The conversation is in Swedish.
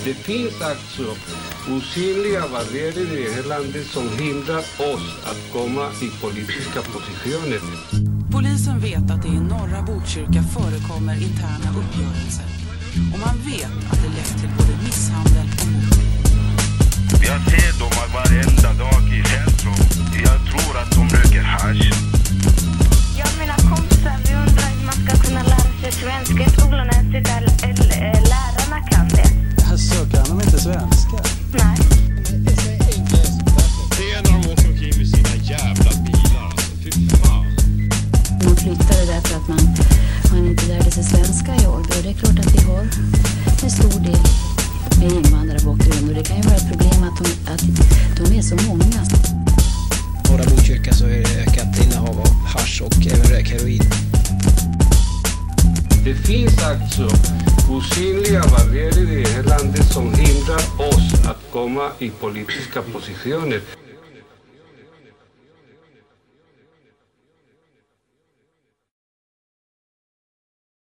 Det finns alltså osynliga barriärer i det här landet som hindrar oss att komma i politiska positioner. Polisen vet att det i norra Botkyrka förekommer interna uppgörelser. Och man vet att det lett till både misshandel och mord. Jag ser dem varenda dag i centrum. Jag tror att de röker hasch. Jag och mina kompisar, vi undrar hur man ska kunna lära sig svenska i skolan när lärarna kan det. Alltså, kan de inte svenska? Nej. Det är när de åker omkring med sina jävla bilar. Alltså, fy fan. Man flyttade därför att man inte lärde sig svenska i år. Och det är klart att vi har en stor del med invandrarbakgrund. Och det kan ju vara ett problem att de är så många. Norra Botkyrka så är det ökat innehav av hasch och även rökheroin. Det finns alltså osynliga barriärer i det här landet som hindrar oss att komma i politiska positioner.